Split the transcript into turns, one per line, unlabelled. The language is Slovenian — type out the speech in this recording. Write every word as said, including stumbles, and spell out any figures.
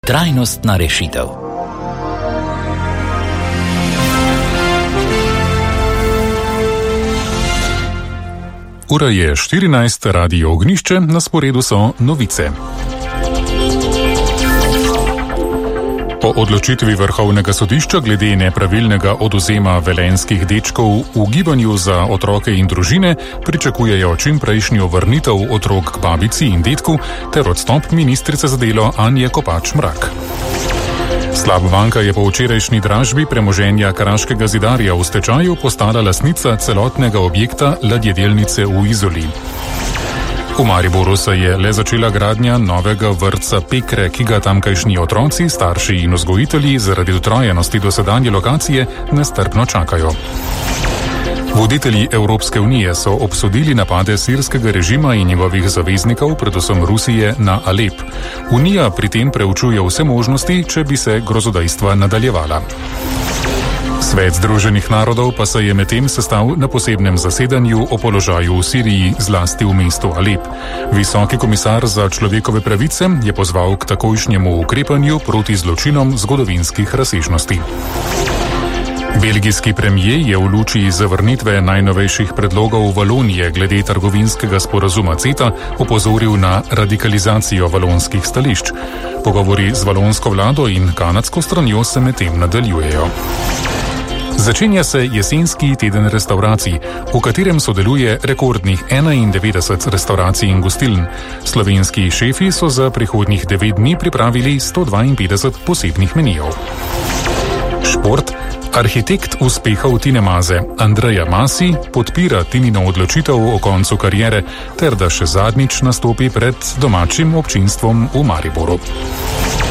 trajnostna rešitev.
Ura je štirinajst, Radio Ognjišče, na sporedu so novice. Po odločitvi Vrhovnega sodišča glede nepravilnega odvzema velenjskih dečkov v gibanju za otroke in družine pričakujejo čimprejšnjo vrnitev otrok k babici in dedku ter odstop ministrice za delo Anje Kopač Mrak. Slaba banka je po včerajšnji dražbi premoženja Kraškega zidarja v stečaju postala lastnica celotnega objekta ladjedelnice v Izoli. V Mariboru se je le začela gradnja novega vrtca Pekre, ki ga tamkajšnji otroci, starši in vzgojitelji zaradi dotrajanosti dosedanje lokacije nestrpno čakajo. Voditelji Evropske unije so obsodili napade sirskega režima in njegovih zaveznikov, predvsem Rusije, na Alep. Unija pri tem preučuje vse možnosti, če bi se grozodejstva nadaljevala. Svet Združenih narodov pa se je medtem sestal na posebnem zasedanju o položaju v Siriji, zlasti v mestu Alep. Visoki komisar za človekove pravice je pozval k takojšnjemu ukrepanju proti zločinom zgodovinskih razsežnosti. Belgijski premijer je v luči zavrnitve najnovejših predlogov Valonije glede trgovinskega sporazuma CETA opozoril na radikalizacijo valonskih stališč. Pogovori z valonsko vlado in kanadsko stranjo se medtem nadaljujejo. Začenja se jesenski teden restavracij, v katerem sodeluje rekordnih enaindevetdeset restavracij in gostiln. Slovenski šefi so za prihodnjih devet dni pripravili sto dvainpetdeset posebnih menijev. Šport. Arhitekt uspehov Tine Maze, Andreja Masi, podpira Tinino odločitev o koncu kariere ter da še zadnjič nastopi pred domačim občinstvom v Mariboru.